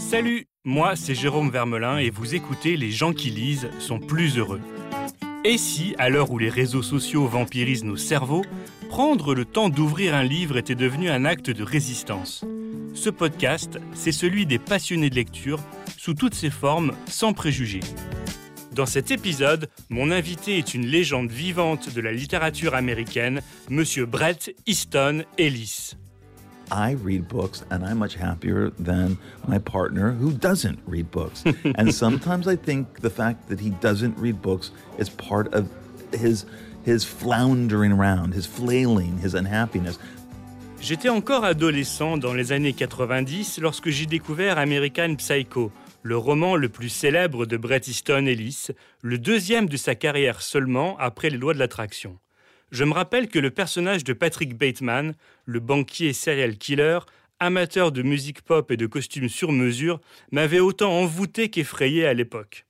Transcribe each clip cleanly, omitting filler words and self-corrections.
Salut, moi c'est Jérôme Vermelin et vous écoutez Les gens qui lisent sont plus heureux. Et si, à l'heure où les réseaux sociaux vampirisent nos cerveaux, prendre le temps d'ouvrir un livre était devenu un acte de résistance? Ce podcast, c'est celui des passionnés de lecture, sous toutes ses formes, sans préjugés. Dans cet épisode, mon invité est une légende vivante de la littérature américaine, Monsieur Bret Easton Ellis. I read books and I'm much happier than my partner who doesn't read books. And sometimes I think the fact that he doesn't read books is part of his floundering around, his flailing, his unhappiness. J'étais encore adolescent dans les années 90 lorsque j'ai découvert American Psycho, le roman le plus célèbre de Bret Easton Ellis, le deuxième de sa carrière seulement après les lois de l'attraction. Je me rappelle que le personnage de Patrick Bateman, le banquier serial killer, amateur de musique pop et de costumes sur mesure, m'avait autant envoûté qu'effrayé à l'époque.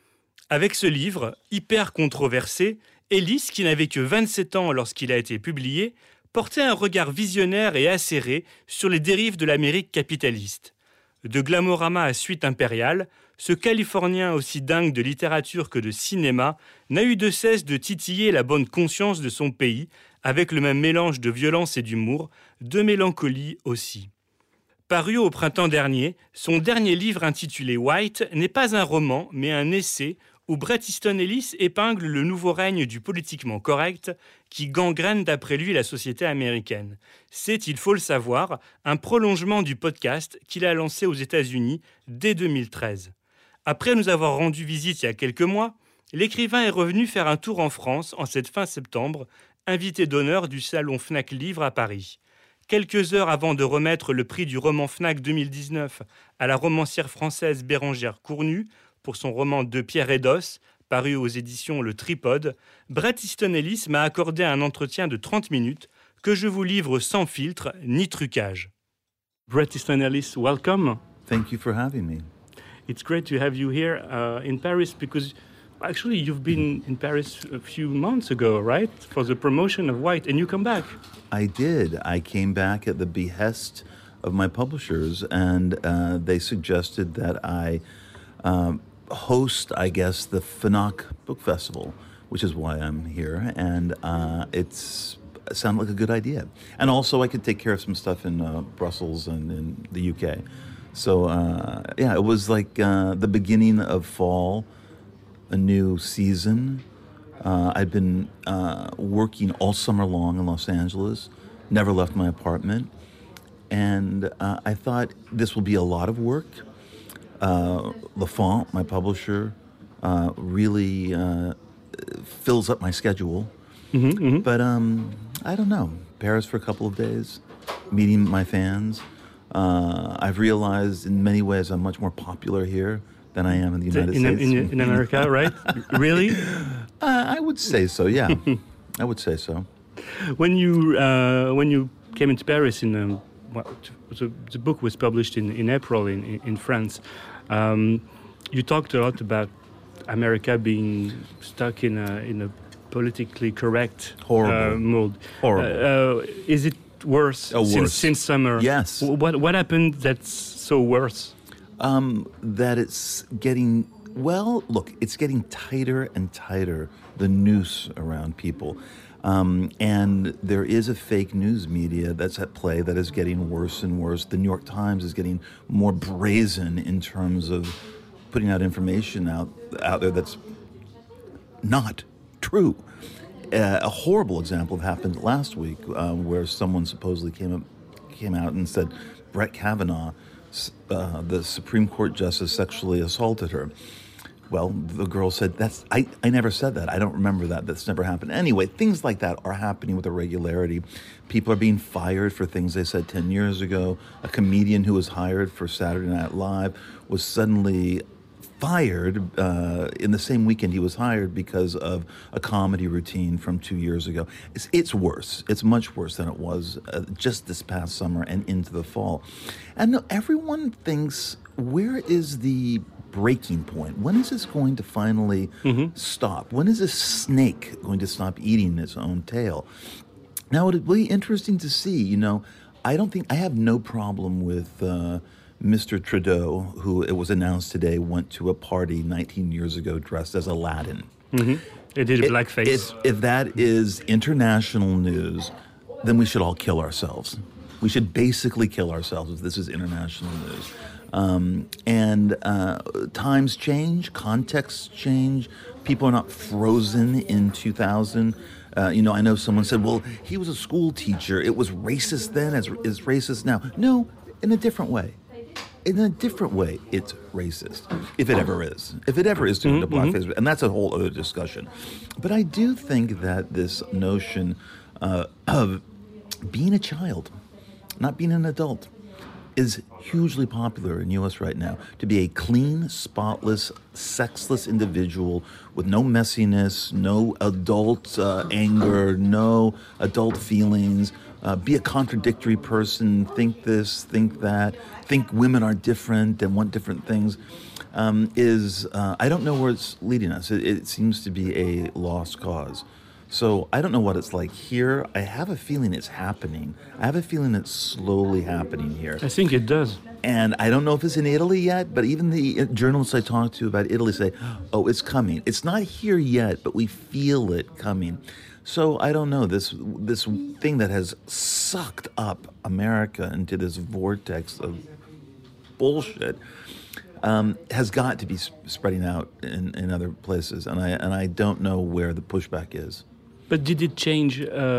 Avec ce livre, hyper controversé, Ellis, qui n'avait que 27 ans lorsqu'il a été publié, portait un regard visionnaire et acéré sur les dérives de l'Amérique capitaliste. De Glamorama à Suite impériale, ce Californien aussi dingue de littérature que de cinéma n'a eu de cesse de titiller la bonne conscience de son pays, avec le même mélange de violence et d'humour, de mélancolie aussi. Paru au printemps dernier, son dernier livre intitulé White n'est pas un roman, mais un essai où Bret Easton Ellis épingle le nouveau règne du politiquement correct qui gangrène d'après lui la société américaine. C'est, il faut le savoir, un prolongement du podcast qu'il a lancé aux États-Unis dès 2013. Après nous avoir rendu visite il y a quelques mois, l'écrivain est revenu faire un tour en France en cette fin septembre, invité d'honneur du salon Fnac Livre à Paris. Quelques heures avant de remettre le prix du roman Fnac 2019 à la romancière française Bérengère Cournu pour son roman De pierre et d'os, paru aux éditions Le Tripode, Bret Easton Ellis m'a accordé un entretien de 30 minutes que je vous livre sans filtre ni trucage. Bret Easton Ellis, welcome. Thank you for having me. It's great to have you here in Paris because actually you've been in Paris a few months ago, right? For the promotion of White, and you come back. I did. I came back at the behest of my publishers, and they suggested that I host, I guess, the Fnac Book Festival, which is why I'm here, and it sounded like a good idea. And also I could take care of some stuff in Brussels and in the UK. So, yeah, it was like the beginning of fall, a new season. I'd been working all summer long in Los Angeles, never left my apartment, and I thought this will be a lot of work. Lafont, my publisher, really fills up my schedule. But I don't know. Paris for a couple of days, meeting my fans. I've realized in many ways I'm much more popular here than I am in the United States. In America, right? Really? I would say so, yeah. I would say so. When you came into Paris in the book was published in April in France. You talked a lot about America being stuck in a politically correct mode. Horrible. Is it worse since summer? Yes. What happened that's so worse? That it's getting, well, look, it's getting tighter and tighter, the noose around people. And there is a fake news media that's at play that is getting worse and worse. The New York Times is getting more brazen in terms of putting out information out there that's not true. A horrible example happened last week where someone supposedly came out and said Brett Kavanaugh, the Supreme Court justice, sexually assaulted her. Well, the girl said, I never said that. I don't remember that. That's never happened. Anyway, things like that are happening with a regularity. People are being fired for things they said 10 years ago. A comedian who was hired for Saturday Night Live was suddenly fired in the same weekend he was hired because of a comedy routine from 2 years ago. It's worse. It's much worse than it was just this past summer and into the fall. And everyone thinks, where is the breaking point? When is this going to finally stop? When is this snake going to stop eating its own tail? Now, it'll be interesting to see. I have no problem with Mr. Trudeau, who it was announced today, went to a party 19 years ago dressed as Aladdin. They did a blackface. If that is international news, then we should all kill ourselves. We should basically kill ourselves if this is international news. Times change, contexts change. People are not frozen in 2000. I know someone said, well, he was a school teacher. It was racist then as is racist now. No, in a different way. In a different way, it's racist, if it ever is. If it ever is to the blackface, and that's a whole other discussion. But I do think that this notion of being a child, not being an adult, is hugely popular in U.S. right now. To be a clean, spotless, sexless individual with no messiness, no adult anger, no adult feelings, be a contradictory person, think this, think that, think women are different and want different things, I don't know where it's leading us. It seems to be a lost cause. So I don't know what it's like here. I have a feeling it's happening. I have a feeling it's slowly happening here. I think it does. And I don't know if it's in Italy yet, but even the journalists I talk to about Italy say, oh, it's coming. It's not here yet, but we feel it coming. So I don't know, this thing that has sucked up America into this vortex of bullshit has got to be spreading out in other places. And I don't know where the pushback is. But did it change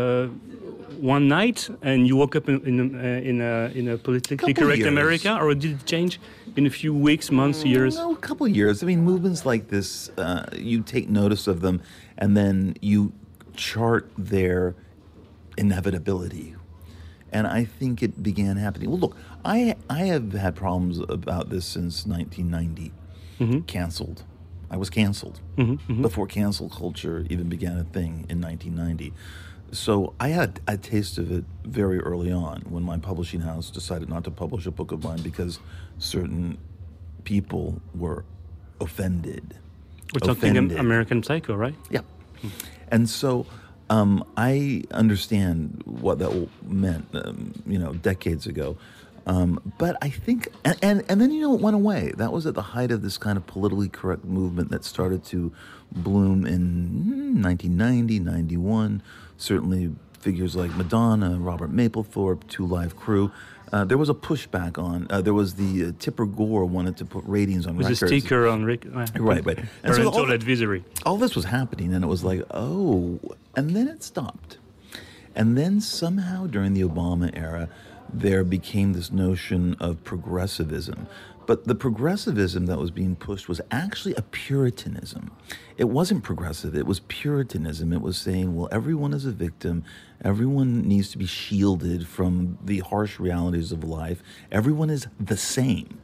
one night and you woke up in a politically correct years. America, or did it change in a few weeks, months, years? No, a couple of years. I mean, movements like this, you take notice of them, and then you chart their inevitability. And I think it began happening. Well, look, I have had problems about this since 1990. Canceled. I was canceled before cancel culture even began a thing in 1990. So I had a taste of it very early on when my publishing house decided not to publish a book of mine because certain people were offended. We're talking American Psycho, right? Yeah. And so I understand what that meant, decades ago. But I think, and then, it went away. That was at the height of this kind of politically correct movement that started to bloom in 1990, 91. Certainly figures like Madonna, Robert Mapplethorpe, Two Live Crew. There was a pushback on, there was the Tipper Gore wanted to put ratings on records. With a sticker on Right. And so all advisory. All this was happening, and it was like, oh, and then it stopped. And then somehow during the Obama era, there became this notion of progressivism. But the progressivism that was being pushed was actually a Puritanism. It wasn't progressive, it was Puritanism. It was saying, well, everyone is a victim, everyone needs to be shielded from the harsh realities of life, everyone is the same.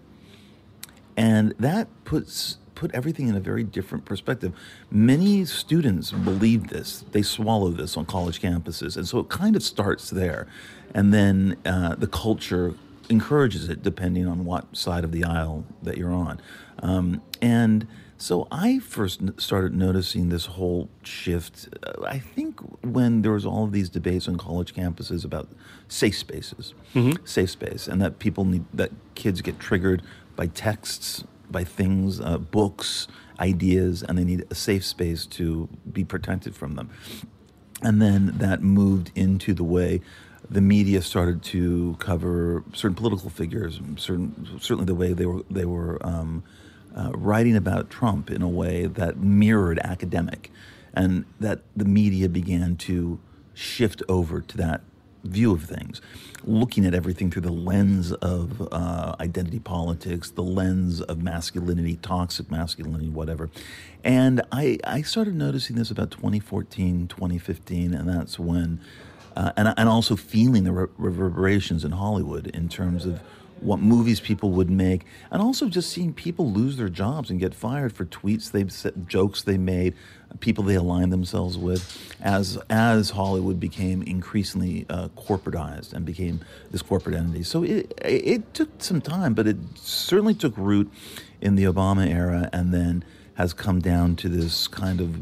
And that put everything in a very different perspective. Many students believe this. They swallow this on college campuses. And so it kind of starts there. And then the culture encourages it depending on what side of the aisle that you're on. And so I first started noticing this whole shift, I think when there was all of these debates on college campuses about safe spaces, safe space, and that that kids get triggered by texts, by things, books, ideas, and they need a safe space to be protected from them. And then that moved into the way the media started to cover certain political figures, certainly the way they were writing about Trump in a way that mirrored academic, and that the media began to shift over to that view of things, looking at everything through the lens of identity politics, the lens of masculinity, toxic masculinity, whatever. And I started noticing this about 2014, 2015, and that's when, and also feeling the reverberations in Hollywood in terms of what movies people would make, and also just seeing people lose their jobs and get fired for tweets they've said, jokes they made, people they aligned themselves with, as Hollywood became increasingly corporatized and became this corporate entity. So it took some time, but it certainly took root in the Obama era, and then has come down to this kind of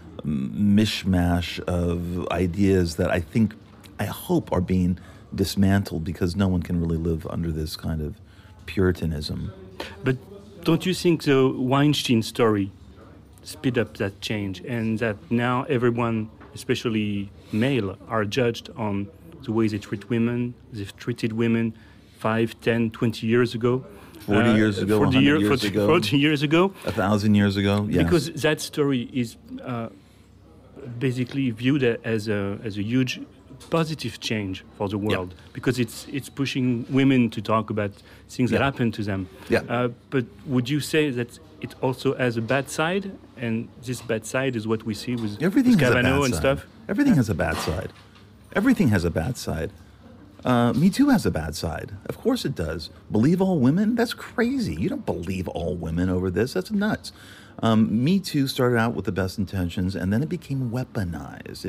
mishmash of ideas that I hope are being dismantled, because no one can really live under this kind of Puritanism. But don't you think the Weinstein story speed up that change, and that now everyone, especially male, are judged on the way they treat women? They've treated women 5, 10, 20 years ago. 40 years ago, 100 years ago. 40 years ago. 1,000 years ago, yes. Because that story is basically viewed as a huge positive change for the world, because it's pushing women to talk about things that happen to them. But would you say that it also has a bad side, and this bad side is what we see with Kavanaugh and stuff? Everything has a bad side. Everything has a bad side. Me Too has a bad side. Of course it does. Believe all women? That's crazy. You don't believe all women over this. That's nuts. Me Too started out with the best intentions, and then it became weaponized.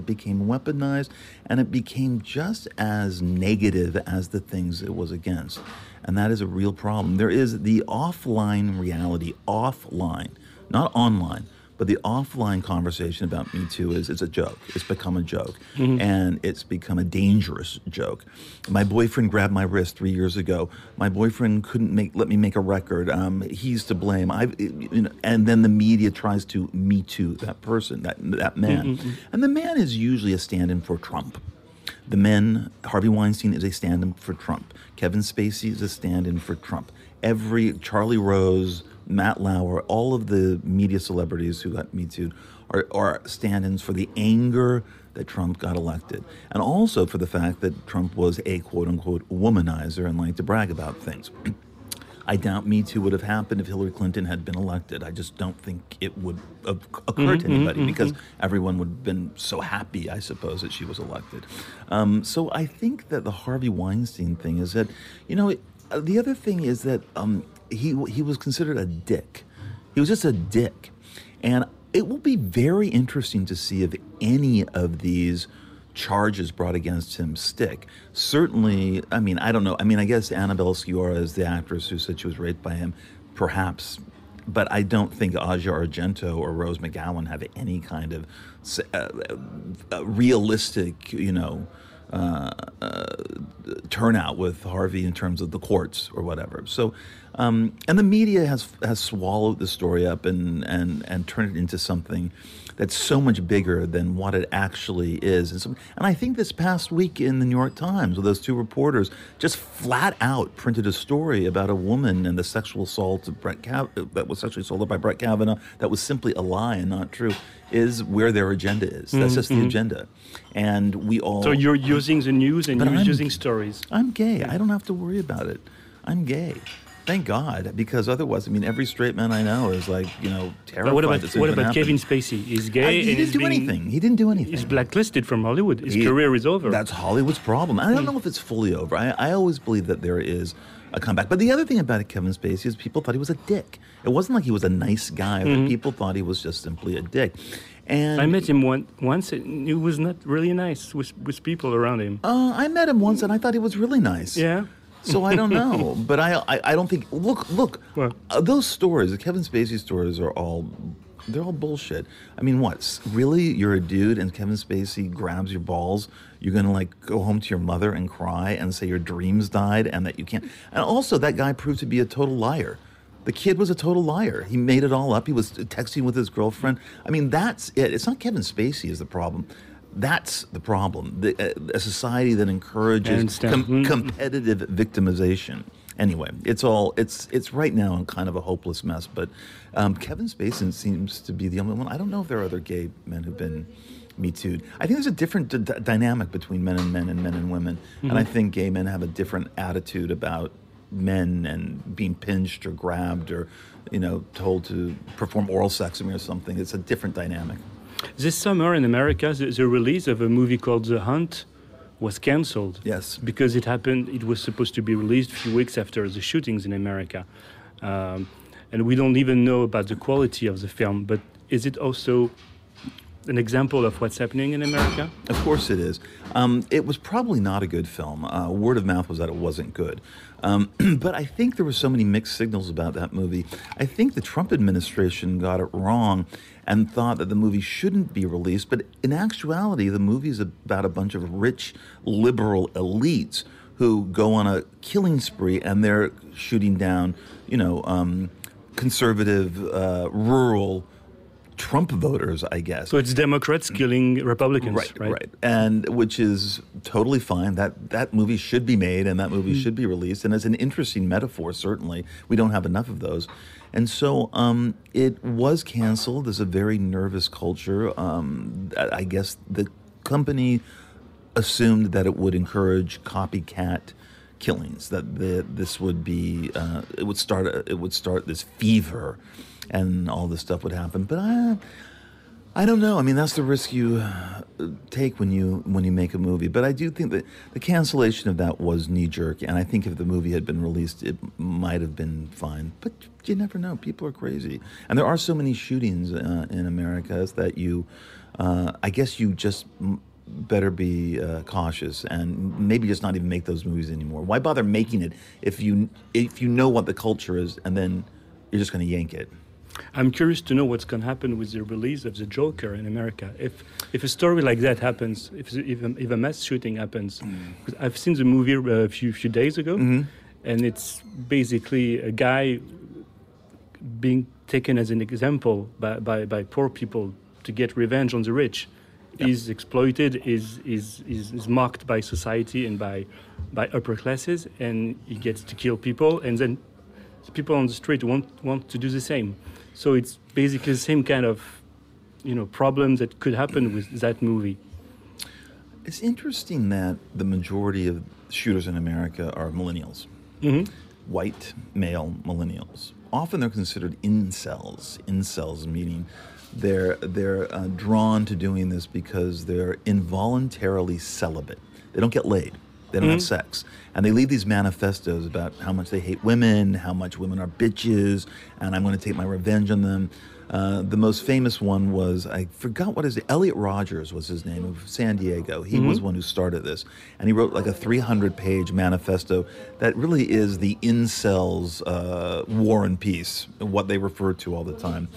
And it became just as negative as the things it was against. And that is a real problem. There is the offline reality, offline, not online. But the offline conversation about Me Too is a joke. It's become a joke. And it's become a dangerous joke. My boyfriend grabbed my wrist 3 years ago. My boyfriend couldn't let me make a record. He's to blame. And then the media tries to Me Too that person, that man. And the man is usually a stand-in for Trump. The men, Harvey Weinstein is a stand-in for Trump. Kevin Spacey is a stand-in for Trump. Charlie Rose, Matt Lauer, all of the media celebrities who got Me Too are stand-ins for the anger that Trump got elected. And also for the fact that Trump was a quote-unquote womanizer and liked to brag about things. I doubt Me Too would have happened if Hillary Clinton had been elected. I just don't think it would have occurred to anybody because everyone would have been so happy, I suppose, that she was elected. So I think that the Harvey Weinstein thing is that, the other thing is that he was considered a dick. He was just a dick. And it will be very interesting to see if any of these charges brought against him stick. Certainly, I don't know. I guess Annabelle Sciorra is the actress who said she was raped by him, perhaps. But I don't think Asia Argento or Rose McGowan have any kind of realistic, turnout with Harvey in terms of the courts or whatever. So, and the media has swallowed the story up and turned it into something that's so much bigger than what it actually is. And I think this past week in the New York Times, with those two reporters just flat out printed a story about a woman and the sexual assault of that was sexually assaulted by Brett Kavanaugh that was simply a lie and not true, is where their agenda is. That's just the agenda. And we all... So you're using the news and you're using stories. I'm gay. I don't have to worry about it. I'm gay. Thank God, because otherwise, every straight man I know is terrified. But what about Kevin Spacey? He's gay. He didn't do anything. He didn't do anything. He's blacklisted from Hollywood. His career is over. That's Hollywood's problem. I don't know if it's fully over. I always believe that there is a comeback. But the other thing about Kevin Spacey is people thought he was a dick. It wasn't like he was a nice guy. But people thought he was just simply a dick. And I met him once. And he was not really nice with people around him. I met him once, and I thought he was really nice. Yeah. So I don't know, but I don't think. Look, those stories, the Kevin Spacey stories, they're all bullshit. What? Really, you're a dude, and Kevin Spacey grabs your balls. You're gonna go home to your mother and cry and say your dreams died and that you can't. And also, that guy proved to be a total liar. The kid was a total liar. He made it all up. He was texting with his girlfriend. That's it. It's not Kevin Spacey is the problem. That's the problem. A society that encourages competitive victimization. Anyway, it's right now in kind of a hopeless mess. But Kevin Spacey seems to be the only one. I don't know if there are other gay men who've been Me Too'd. I think there's a different dynamic between men and men and men and women. And I think gay men have a different attitude about men and being pinched or grabbed or, told to perform oral sex on me or something. It's a different dynamic. This summer in America, the release of a movie called The Hunt was cancelled. Yes. Because it was supposed to be released a few weeks after the shootings in America. And we don't even know about the quality of the film, but is it also an example of what's happening in America? Of course it is. It was probably not a good film. Word of mouth was that it wasn't good. But I think there were so many mixed signals about that movie. I think the Trump administration got it wrong and thought that the movie shouldn't be released. But in actuality, the movie is about a bunch of rich liberal elites who go on a killing spree and they're shooting down, conservative, rural Trump voters, I guess. So it's Democrats killing Republicans, right? Right. And which is totally fine. That movie should be made and that movie should be released. And it's an interesting metaphor, certainly. We don't have enough of those. And so it was canceled. There's a very nervous culture. I guess the company assumed that it would encourage copycat killings, that this would be, it would start this fever and all this stuff would happen. But I don't know. I mean, that's the risk you take when you make a movie. But I do think that the cancellation of that was knee-jerk, and I think if the movie had been released, it might have been fine. But you never know. People are crazy. And there are so many shootings in America that I guess you just better be cautious and maybe just not even make those movies anymore. Why bother making it if you know what the culture is and then you're just going to yank it? I'm curious to know what's going to happen with the release of the Joker in America. If a story like that happens, if a mass shooting happens, because I've seen the movie a few days ago, and it's basically a guy being taken as an example by poor people to get revenge on the rich. Yep. Is exploited, is mocked by society and by upper classes, and he gets to kill people, and then the people on the street want to do the same. So it's basically the same kind of, problem that could happen with that movie. It's interesting that the majority of shooters in America are millennials, white male millennials. Often they're considered incels. Incels meaning they're drawn to doing this because they're involuntarily celibate. They don't get laid. They don't have sex. And they leave these manifestos about how much they hate women, how much women are bitches, and I'm going to take my revenge on them. The most famous one was, I forgot what his name, Elliot Rogers was his name, of San Diego. He was one who started this. And he wrote like a 300-page manifesto that really is the incels' war and peace, what they refer to all the time.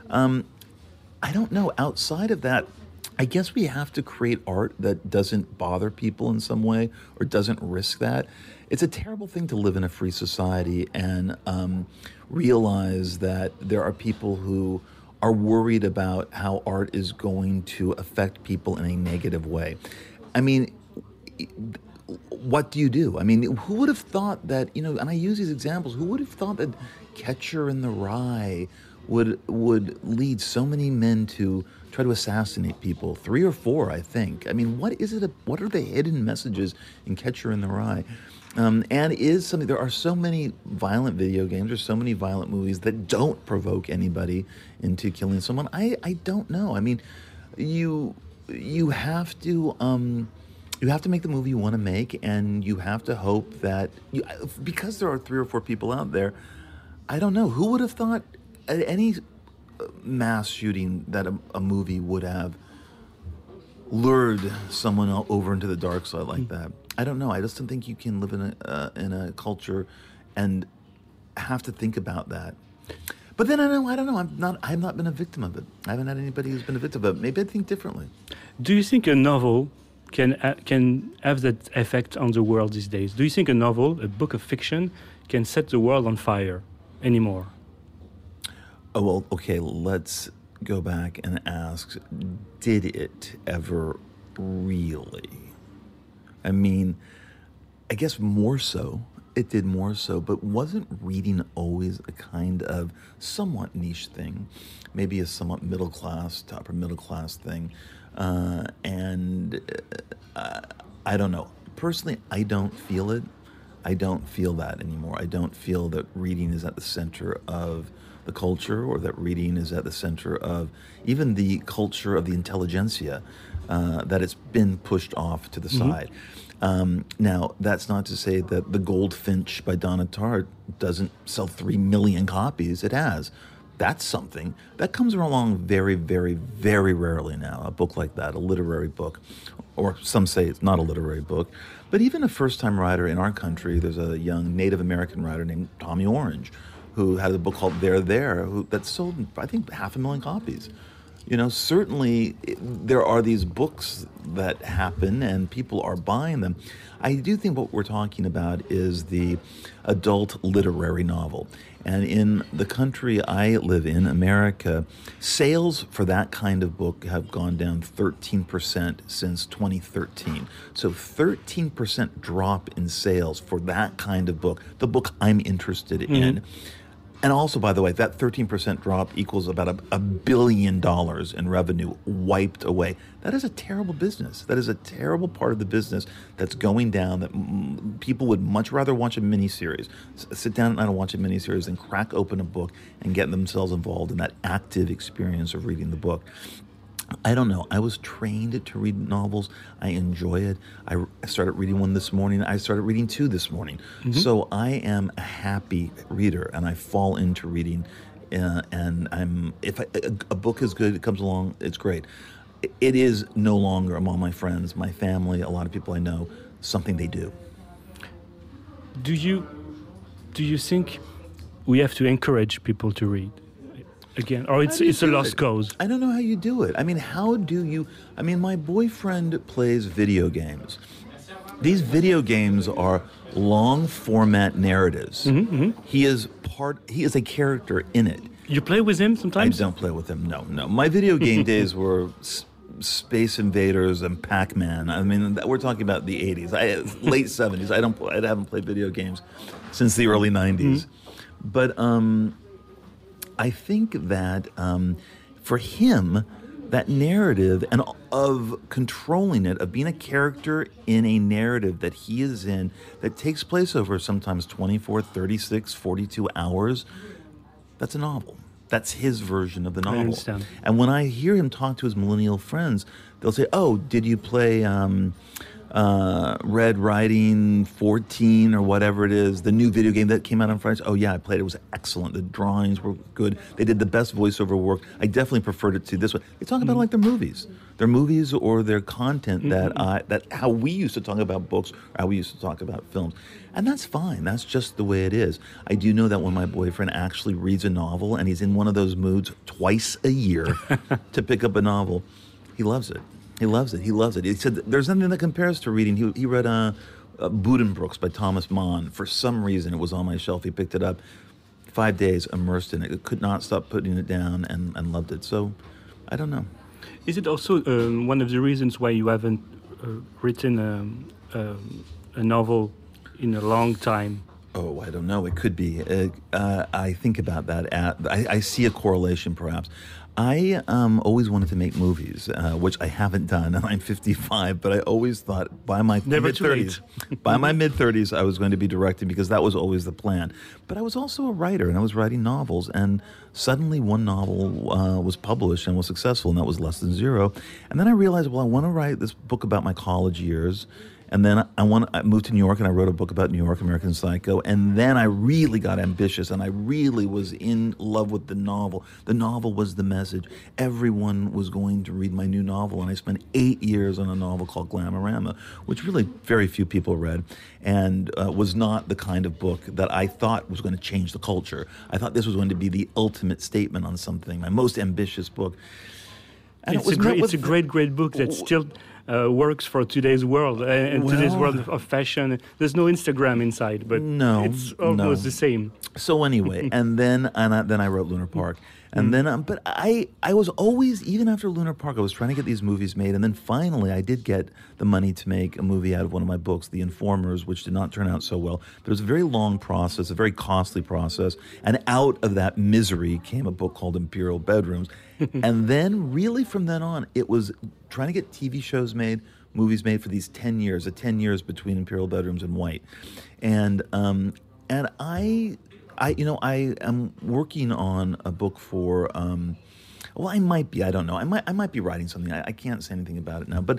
I don't know, outside of that, I guess we have to create art that doesn't bother people in some way or doesn't risk that. It's a terrible thing to live in a free society and realize that there are people who are worried about how art is going to affect people in a negative way. I mean, what do you do? I mean, who would have thought that, and I use these examples, who would have thought that Catcher in the Rye would lead so many men to try to assassinate people, 3 or 4, I think. I mean, what are the hidden messages in Catcher in the Rye? There are so many violent video games, there's so many violent movies that don't provoke anybody into killing someone. I don't know. I mean, you have to make the movie you want to make, and you have to hope that because there are 3 or 4 people out there. I don't know, who would have thought at any mass shooting that a movie would have lured someone over into the dark side like that. I don't know. I just don't think you can live in a culture and have to think about that. But then I don't know. I've not been a victim of it. I haven't had anybody who's been a victim of it. Maybe I think differently. Do you think a novel can have that effect on the world these days? Do you think a novel, a book of fiction, can set the world on fire anymore? Oh, well, okay, let's go back and ask, did it ever really? I mean, I guess more so. It did more so, but wasn't reading always a kind of somewhat niche thing? Maybe a somewhat middle class, to upper middle class thing. I don't know. Personally, I don't feel it. I don't feel that anymore. I don't feel that reading is at the center of the culture, or that reading is at the center of even the culture of the intelligentsia, that it's been pushed off to the side. Now, that's not to say that The Goldfinch by Donna Tartt doesn't sell 3 million copies. It has. That's something. That comes along very, very, very rarely now, a book like that, a literary book. Or some say it's not a literary book. But even a first-time writer in our country, there's a young Native American writer named Tommy Orange, who had a book called They're There, that sold, I think, 500,000 copies. You know, certainly there are these books that happen and people are buying them. I do think what we're talking about is the adult literary novel. And in the country I live in, America, sales for that kind of book have gone down 13% since 2013. So 13% drop in sales for that kind of book, the book I'm interested in. And also, by the way, that 13% drop equals about $1 billion in revenue wiped away. That is a terrible business. That is a terrible part of the business that's going down, that people would much rather watch a miniseries, sit down at night and watch a miniseries than crack open a book and get themselves involved in that active experience of reading the book. I don't know. I was trained to read novels. I enjoy it. I started reading one this morning. I started reading two this morning. So I am a happy reader, and I fall into reading. And a book is good, it comes along, it's great. It is no longer among my friends, my family, a lot of people I know, something they do. Do you think we have to encourage people to read? Again, or it's a lost cause? I don't know how you do it. I mean, how do you... I mean, my boyfriend plays video games. These video games are long format narratives. He is a character in it. You play with him sometimes? I don't play with him, no. My video game days were Space Invaders and Pac-Man. I mean, we're talking about the 80s, late 70s. I haven't played video games since the early 90s. But I think that for him, that narrative and of controlling it, of being a character in a narrative that he is in, that takes place over sometimes 24, 36, 42 hours, that's a novel. That's his version of the novel. I understand. And when I hear him talk to his millennial friends, they'll say, "Oh, did you play Red Riding 14 or whatever it is, the new video game that came out on Friday?" "Oh yeah, I played it. It was excellent. The drawings were good. They did the best voiceover work. I definitely preferred it to this one." They talk about it like their movies or their content that how we used to talk about books or how we used to talk about films. And that's fine. That's just the way it is. I do know that when my boyfriend actually reads a novel and he's in one of those moods twice a year to pick up a novel, he loves it. He loves it. He loves it. He said there's nothing that compares to reading. He read Buddenbrooks by Thomas Mann. For some reason, it was on my shelf. He picked it up. 5 days immersed in it. Could not stop putting it down and loved it. So, I don't know. Is it also one of the reasons why you haven't written a novel in a long time? Oh, I don't know. It could be. I think about that. I see a correlation, perhaps. I always wanted to make movies, which I haven't done, and I'm 55. But I always thought by my mid-30s, I was going to be directing because that was always the plan. But I was also a writer, and I was writing novels. And suddenly, one novel was published and was successful, and that was Less Than Zero. And then I realized, well, I want to write this book about my college years. And then I moved to New York and I wrote a book about New York, American Psycho. And then I really got ambitious and I really was in love with the novel. The novel was the message. Everyone was going to read my new novel. And I spent 8 years on a novel called Glamorama, which really very few people read and was not the kind of book that I thought was going to change the culture. I thought this was going to be the ultimate statement on something, my most ambitious book. And it's a great book that still works for today's world and today's world of fashion. There's no Instagram inside, but it's almost the same. So anyway, and then I wrote Lunar Park, and then but I was always, even after Lunar Park, I was trying to get these movies made, and then finally I did get the money to make a movie out of one of my books, The Informers, which did not turn out so well. But it was a very long process, a very costly process, and out of that misery came a book called Imperial Bedrooms. And then really from then on, it was trying to get TV shows made, movies made for these 10 years, the 10 years between Imperial Bedrooms and White. And I am working on a book for, well, I might be, I don't know. I might be writing something. I can't say anything about it now. But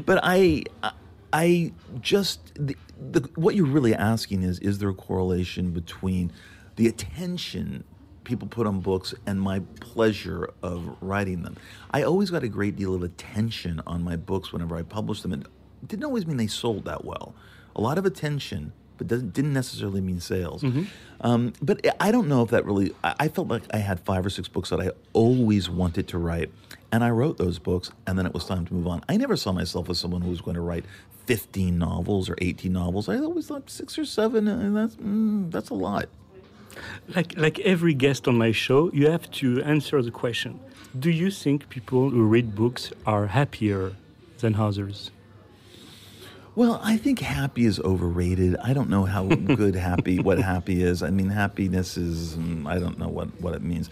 I just, what you're really asking is there a correlation between the attention people put on books and my pleasure of writing them? I always got a great deal of attention on my books whenever I published them. It didn't always mean they sold that well. A lot of attention but didn't necessarily mean sales. But I don't know if that really. I felt like I had 5 or 6 books that I always wanted to write, and I wrote those books, and then it was time to move on. I never saw myself as someone who was going to write 15 novels or 18 novels. I always thought 6 or 7, and that's a lot. Like every guest on my show, you have to answer the question: do you think people who read books are happier than others? Well, I think happy is overrated. I don't know how good what happy is. I mean, happiness is, I don't know what it means.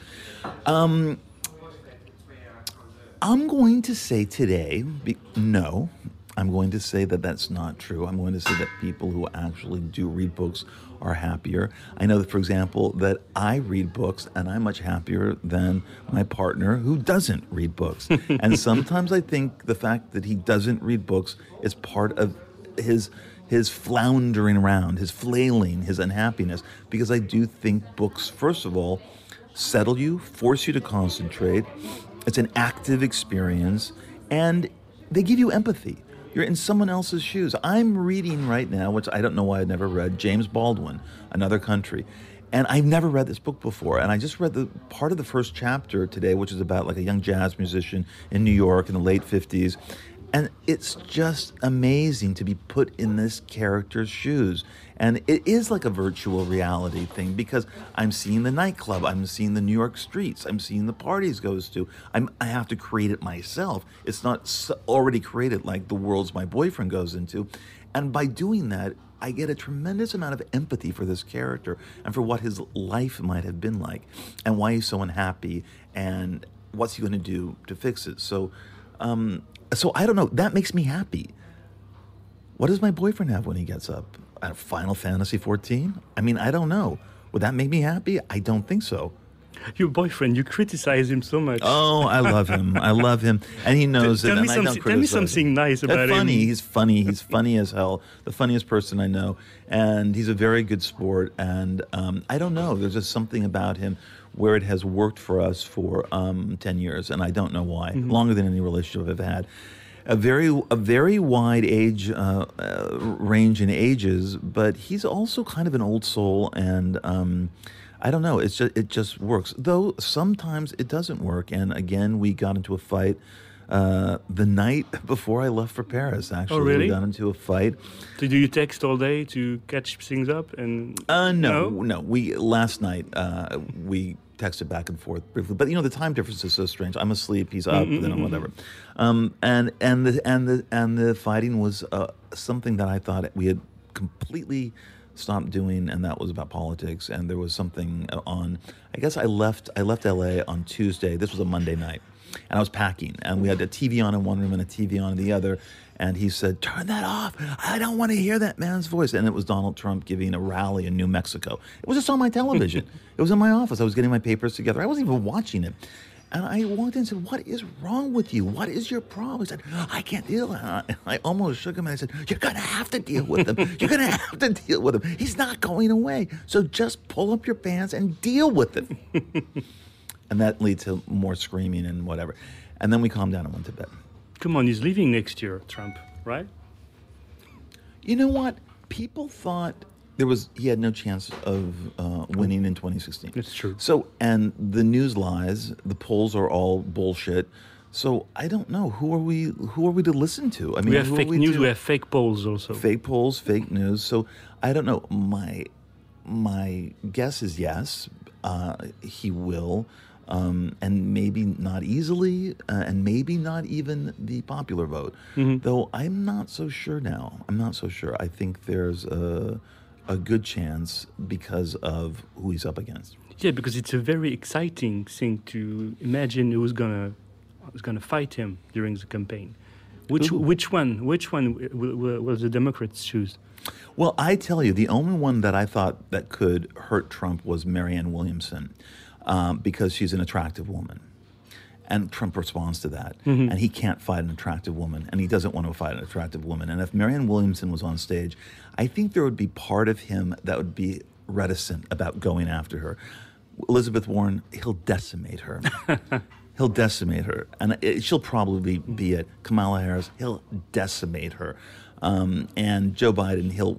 I'm going to say today, no. I'm going to say that that's not true. I'm going to say that people who actually do read books are happier. I know that, for example, that I read books and I'm much happier than my partner who doesn't read books. And sometimes I think the fact that he doesn't read books is part of his floundering around, his flailing, his unhappiness, because I do think books, first of all, settle you, force you to concentrate. It's an active experience, and they give you empathy. You're in someone else's shoes. I'm reading right now, which I don't know why I've never read, James Baldwin, Another Country. And I've never read this book before. And I just read the part of the first chapter today, which is about like a young jazz musician in New York in the late 50s. And it's just amazing to be put in this character's shoes. And it is like a virtual reality thing because I'm seeing the nightclub, I'm seeing the New York streets, I'm seeing the parties goes to. I have to create it myself. It's not already created like the worlds my boyfriend goes into. And by doing that, I get a tremendous amount of empathy for this character and for what his life might have been like and why he's so unhappy and what's he going to do to fix it. So I don't know. That makes me happy. What does my boyfriend have when he gets up? Final Fantasy 14? I mean, I don't know. Would that make me happy? I don't think so. Your boyfriend, you criticize him so much. Oh, I love him. I love him. And he knows it, and I don't criticize Tell me something nice about him. He's funny. He's funny as hell. The funniest person I know. And he's a very good sport. And I don't know. There's just something about him where it has worked for us for 10 years. And I don't know why. Longer than any relationship I've had. A very wide age range in ages, but he's also kind of an old soul, and I don't know. It just works. Though sometimes it doesn't work. And again, we got into a fight the night before I left for Paris. Actually, oh, really? We got into a fight. So do you text all day to catch things up? And no. Last night we texted back and forth briefly, but the time difference is so strange. I'm asleep, he's up, then I'm whatever. And the fighting was something that I thought we had completely stopped doing, and that was about politics. And there was something on. I guess I left LA on Tuesday. This was a Monday night, and I was packing, and we had a TV on in one room and a TV on in the other. And he said, "Turn that off. I don't want to hear that man's voice." And it was Donald Trump giving a rally in New Mexico. It was just on my television. It was in my office. I was getting my papers together. I wasn't even watching it. And I walked in and said, "What is wrong with you? What is your problem?" He said, "I can't deal with it." I almost shook him and I said, "You're going to have to deal with him. You're going to have to deal with him. He's not going away. So just pull up your pants and deal with it." And that leads to more screaming and whatever. And then we calmed down and went to bed. Come on, he's leaving next year, Trump, right? You know what? People thought he had no chance of winning in 2016. It's true. So, and the news lies. The polls are all bullshit. So I don't know. Who are we to listen to? I mean, we have fake news. We have fake polls also. Fake polls, fake news. So I don't know. My guess is yes. He will. And maybe not easily, and maybe not even the popular vote. Though I'm not so sure now. I'm not so sure. I think there's a good chance because of who he's up against. Yeah, because it's a very exciting thing to imagine who's gonna fight him during the campaign. Which one will the Democrats choose? Well, I tell you, the only one that I thought that could hurt Trump was Marianne Williamson. Because she's an attractive woman. And Trump responds to that. And he can't fight an attractive woman, and he doesn't want to fight an attractive woman. And if Marianne Williamson was on stage, I think there would be part of him that would be reticent about going after her. Elizabeth Warren, he'll decimate her. He'll decimate her. And she'll probably be it. Kamala Harris, he'll decimate her. And Joe Biden, he'll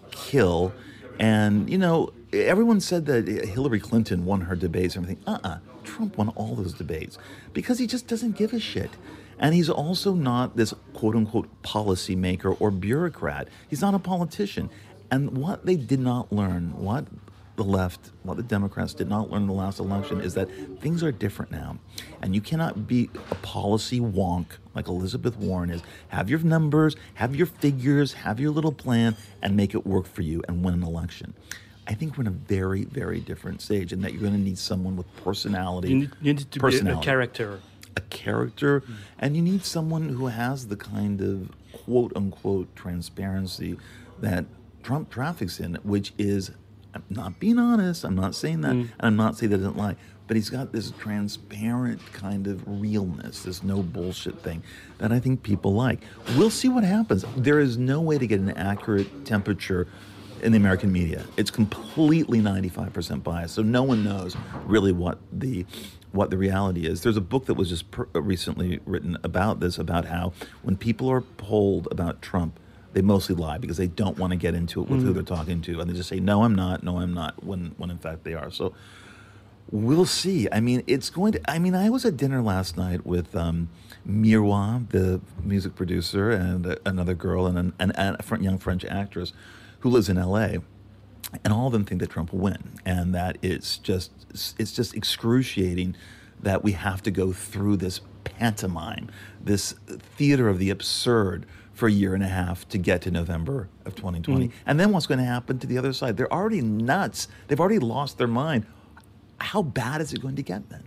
kill. And, you know, everyone said that Hillary Clinton won her debates and everything. Trump won all those debates because he just doesn't give a shit. And he's also not this quote-unquote policymaker or bureaucrat. He's not a politician. And what they did not learn, what the left, what the Democrats did not learn in the last election is that things are different now. And you cannot be a policy wonk like Elizabeth Warren is. Have your numbers, have your figures, have your little plan, and make it work for you and win an election. I think we're in a very, very different stage in that you're going to need someone with personality. You need to be a character. A character, and you need someone who has the kind of quote-unquote transparency that Trump traffics in, which is, I'm not being honest, I'm not saying that, and I'm not saying that it doesn't lie, but he's got this transparent kind of realness, this no bullshit thing that I think people like. We'll see what happens. There is no way to get an accurate temperature in the American media. It's completely 95% biased, so no one knows really what the reality is. There's a book that was just recently written about this, about how when people are polled about Trump, they mostly lie because they don't want to get into it with who they're talking to, and they just say, no, I'm not, when in fact they are. So we'll see. I mean, I was at dinner last night with Mirwa, the music producer, and another girl, and a young French actress who lives in LA. And all of them think that Trump will win, and that it's just excruciating that we have to go through this pantomime, this theater of the absurd for a year and a half to get to November of 2020. And then what's going to happen to the other side? They're already nuts. They've already lost their mind. How bad is it going to get then?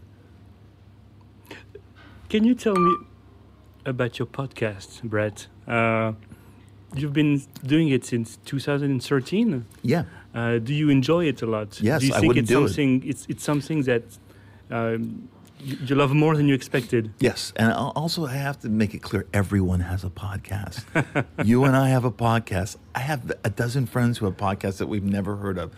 Can you tell me about your podcast, Brett? You've been doing it since 2013. Yeah. Do you enjoy it a lot? Yes, do you think I wouldn't do it. It's something that you love more than you expected? Yes, and also I have to make it clear, everyone has a podcast. You and I have a podcast. I have a dozen friends who have podcasts that we've never heard of.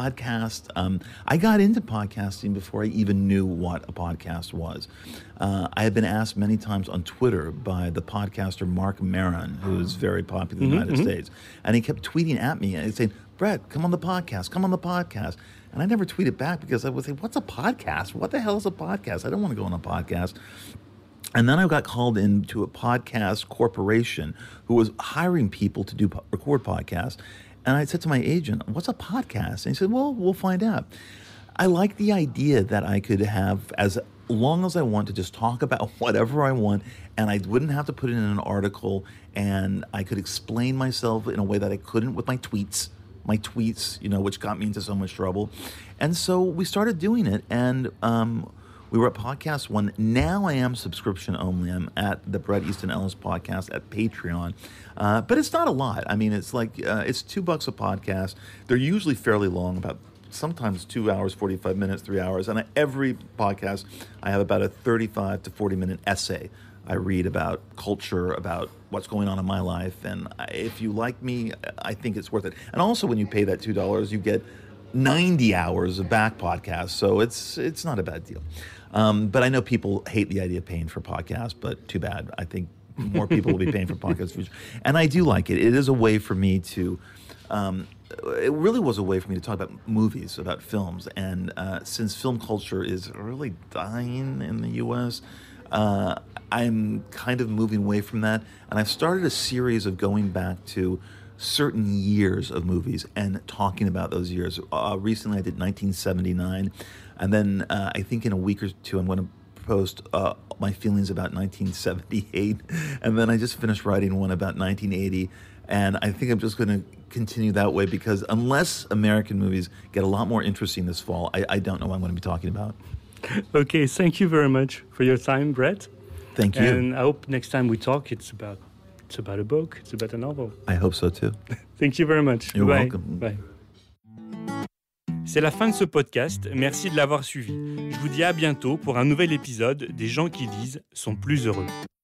I got into podcasting before I even knew what a podcast was. I had been asked many times on Twitter by the podcaster Mark Maron, who is very popular in the United States, and he kept tweeting at me and saying, Brett, come on the podcast, come on the podcast. And I never tweeted back because I would say, what's a podcast? What the hell is a podcast? I don't want to go on a podcast. And then I got called into a podcast corporation who was hiring people to record podcasts. And I said to my agent, what's a podcast? And he said, well, we'll find out. I like the idea that I could have as long as I want to just talk about whatever I want, and I wouldn't have to put it in an article, and I could explain myself in a way that I couldn't with my tweets, which got me into so much trouble. And so we started doing it, and we were at Podcast One. Now I am subscription only. I'm at the Bret Easton Ellis podcast at Patreon. But it's not a lot. I mean, it's like, it's $2 a podcast. They're usually fairly long, about sometimes 2 hours, 45 minutes, 3 hours. And every podcast, I have about a 35 to 40 minute essay. I read about culture, about what's going on in my life. And if you like me, I think it's worth it. And also when you pay that $2, you get 90 hours of back podcasts. So it's not a bad deal. But I know people hate the idea of paying for podcasts, but too bad. I think more people will be paying for podcasts. And I do like it. It is a way for me to, it really was a way for me to talk about movies, about films. And since film culture is really dying in the U.S., I'm kind of moving away from that. And I've started a series of going back to certain years of movies and talking about those years. Recently I did 1979. And then I think in a week or two, I'm going to post my feelings about 1978. And then I just finished writing one about 1980. And I think I'm just going to continue that way because unless American movies get a lot more interesting this fall, I don't know what I'm going to be talking about. Okay, thank you very much for your time, Brett. Thank you. And I hope next time we talk, it's about a book, it's about a novel. I hope so too. Thank you very much. You're Bye. welcome. Bye. C'est la fin de ce podcast. Merci de l'avoir suivi. Je vous dis à bientôt pour un nouvel épisode des gens qui lisent sont plus heureux.